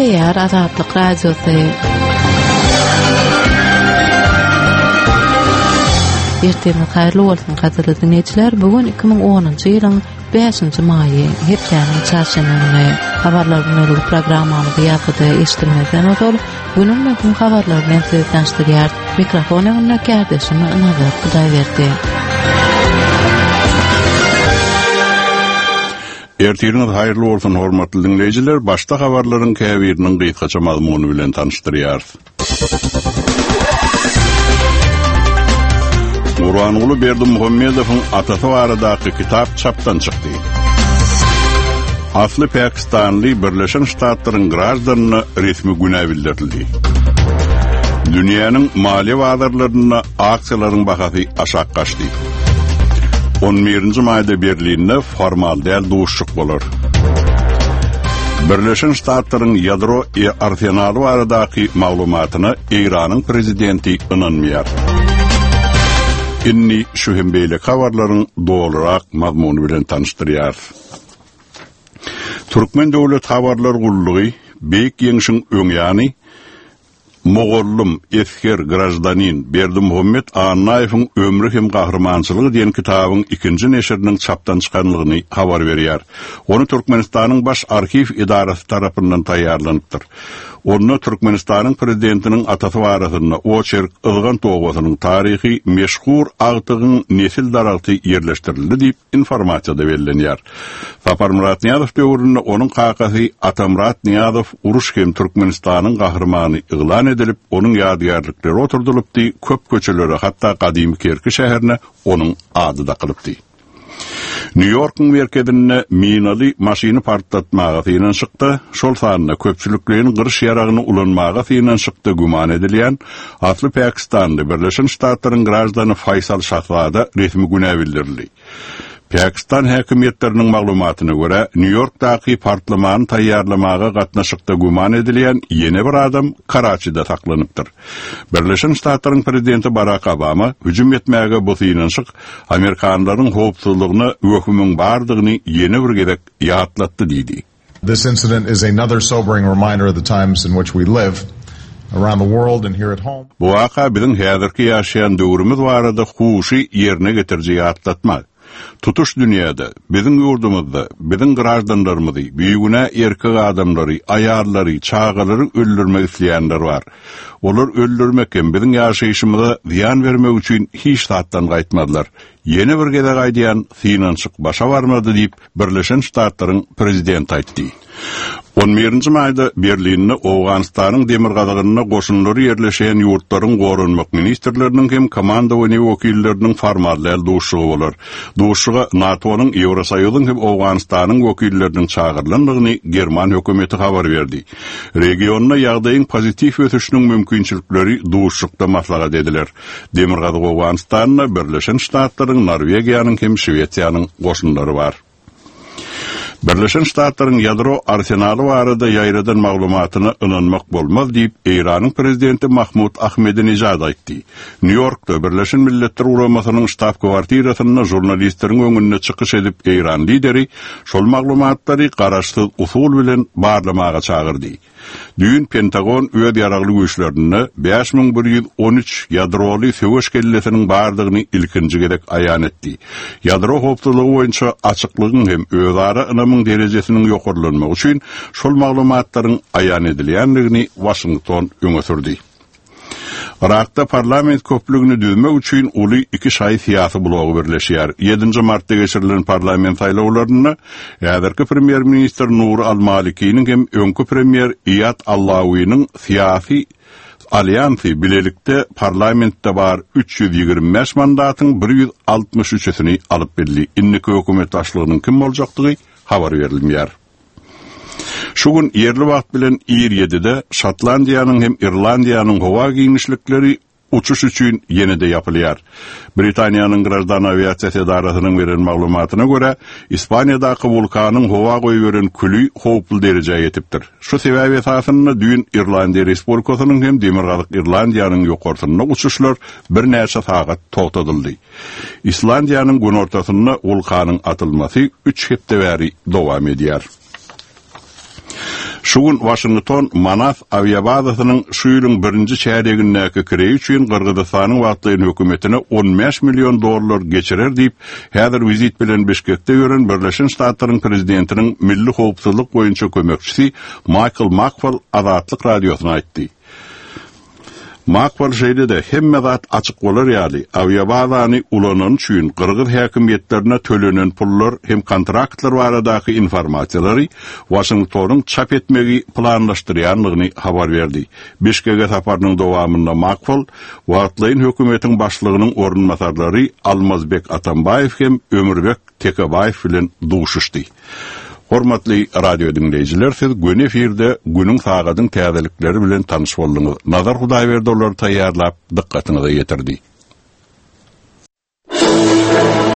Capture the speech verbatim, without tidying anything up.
Ýer Azatlyk Radiosu. Ertemiz hayırlı olsun gazeteli dinleyijiler. Bugün iki bin onuncu ýylyň beşinji maýy, herkäniň çarşambasyny habarlar bilen programmamyzy ýakyda eşitmeden olar. Bugün bu habarlar bilen sizi tanıştyrýar. Mikrofonyny kärdişim Nazat Hudaýberdi. Ertemiz hayırlı olsun hormatly dinleyijiler. Başta habarlaryň käbiriniň gysgaça mazmuny bilen tanıştyrýar. Uranyğly Berdimuhammedowyň Atasy baradaky kitap çapdan çykdy. Asly Pakistanly Birleşen Ştatlaryň grazdanyny resmi günä bildirildi. Dünýäniň maliýe bazarlaryna aksiýalaryň bahasy aşak gaçdy. on birinji maýda Berlinde formal däl duşşuk bolar. Birleşen Ştatlaryň ýadro arsenaly baradaky maglumatyny Iranyň prezidenti ynanmaýar. Inni şu hem beýle habarlaryň dolarak mazmuny bilen tanıştyrýar. Türkmen döwlet habarlar gullugy Beýik ýeňişiň öňýany Mogollum esker grajdanin Berdimuhammed Anaýewiň ömrü hem gahrmançylygy diýen kitabyň ikinji neşriniň çapdan çykanlygyny habar berýär. Onu Türkmenistanyň baş arkiv idarasy tarapyndan taýýarlanypdyr. Onu Türkmenistanyň prezidentiniň atasy barasyna oçerk ılgan towasynyň taryhy meşhur agtygyň nesil daraty ýerleşdirildi diýip informasiýada berilýär. Sapar Murat Niýazow döwründe onuň kakasy Atamurat Niýazow uruş hem Türkmenistanyň gahrmany ýylan edilip, onuň ýadygärlikleri oturdulypdy, köp köçelere hatda Kadymy Kerki şäherine onuň ady da kılıpdy. New York'un merkezine minaly maşyny partlatmaga synan çykdy. Şol sanyna köpçüliklerin gyrış ýaragyny ulanmaga synan çykdy guman edilýän asly Pakistanly Birleşen Ştatlaryň grazdany Faysal Şahzada resmi günä bildirildi. Pakistan häkimetleriniň maglumatyna görä, New York'daky partlamany taýýarlamaga gatnaşykda guman edilýän ýene bir adam Karaçyda saklanypdyr. Birleşen Ştatlaryň prezidenti Barack Obama hüjüm etmäge bu synaşyk Amerikanlaryň howpsuzlygyny ökümüň bardygyny ýene bir gerek ýatlatdy diýdi. This incident is another sobering reminder of the times in which we live around the world and here at home. Bu waka biziň häzirki ýaşaýan döwrümüz barada huşy ýerine getirji ýatlatmak. Tutuş dünýäde, biziň ýurdumyzda, biziň grajdanlarymyzy, büýüne erkek adamlary, aýallary, çağalary öldürmek isleýänler bar. Olar öldürmek hem biziň ýaşaýyşymyza ziýan bermek üçin hiç tatdan gaýtmadylar. Ýene bir gede gaýdýan synançyk başa barmady diýip Birleşen Ştatlaryň prezidenti aýtdy. on birinji maýda Berlinde Awganistanyň demir gadagyna goşunlary ýerleşen ýurtlaryň gorunmak ministrleriniň hem komandowany wekilleriniň formal duşşugy bolar. Duşşuga NATO'nyň, Ýewrosoýuzyň hem Awganistanyň wekilleriniň çağırylanyny German hökümeti habar berdi. Regionda ýagdaýyň pozitiv ötüşiniň mümkinçilikleri duşşukda maslahat ediler. Demir gadag Awganistanyna Birleşen Ştatlaryň, Norwegiýanyň hem Şwediýanyň goşunlary bar. Birleşen Ştatlaryň ýadro arsenaly barada ýaýradan maglumatyny ynanmak bolmaz diýip Iranyň prezidenti Mahmud Ahmedinejad aýtdy. New York'da Birleşen Milletler Uramasynyň ştab kwartirasyna jurnalistleriň öňünde çykyş edip Iran lideri şol maglumatlary garaşsyz usul bilen barlamaga çagyrdy. Düýün Pentagon öýe ýaragly güýçlerini beş bin bir ýüz on üç ýadroly söwüş kellesiniň bardygyny ilkinji gerek aýan etdi. Ýadro howpsuzlygy boýunça açyklygyň hem özara ynamyň derejesiniň ýokarlanmagy üçin şol maglumatlaryň aýan edilýändigini Washington öňe sürdi. Irak'ta parlament köplüğünü düzmek üçin uly iki şahy siýasy blogy birleşýär. ýedinji martda geçirilen parlament saýlawlaryna häzirki premier minister Nur al-Maliki'niň hem öňkü premier Iyad Allawi'niň siýasy alýansy bilelikde parlamentde bar üç yüz ýigirmi beş mandatyň bir yüz altmış üçini alyp berdi. Inniki hökümet başlygynyň kim boljakdygy habar berilmeýär. Şu gün yerli wagt bilen ýerde Şotlandiýanyň hem Irlandiýanyň howa giňişlikleri uçuş üçin ýene-de ýapylýar. Britaniýanyň graždan aviasiýa idarasynyň beren maglumatyna görä, Ispaniýadaky vulkanyň howa goýberen külü howply derejäge ýetipdir. Şu sebäbi esasyny düýün Irlandiýa Respublikasynyň hem Demirgazyk Irlandiýanyň ýokartyna uçuşlar bir näçe sagat togtadyldy. Islandiýanyň gün ortasyna vulkanyň atylmasy üç hepde bäri dowam edýär. Şugun Washington Manaf aviabazasynyň şu ýylyň birinji çäregindäki kireý üçin Gyrgyzstanyň wagtlaýan hökümetine on beş million dollar geçirer diýip, häzir vizit bilen Bişkekde ýören Birleşen Ştatlaryň prezidentiniň milli howpsuzlyk boýunça kömekçisi Michael McFaul Azatlyk radiosyna aýtdy. McFaul şeýle-de hemme zat açyk bolar ýaly, aviabazany ulanan üçin Gyrgyz häkimetlerine tölenen pullar hem kontraktlar baradaky informasiýalary Washingtonyň çap etmegi planlaşdyrýanlygyny habar berdi. Bişkekge saparynyň dowamynda McFaul wagtlaýan hökümetiň başlygynyň orunmasarlary Almazbek Atambaýew hem Ömürbek Tekebaýew bilen duşuşdy. Hormatly radio dinleyijiler, siz gün efirde günüň sagadyň täzelikleri bilen tanyş boldyňyz. Nazar Hudaýberdi olary taýýarlap, dikkatinize ýetirdi.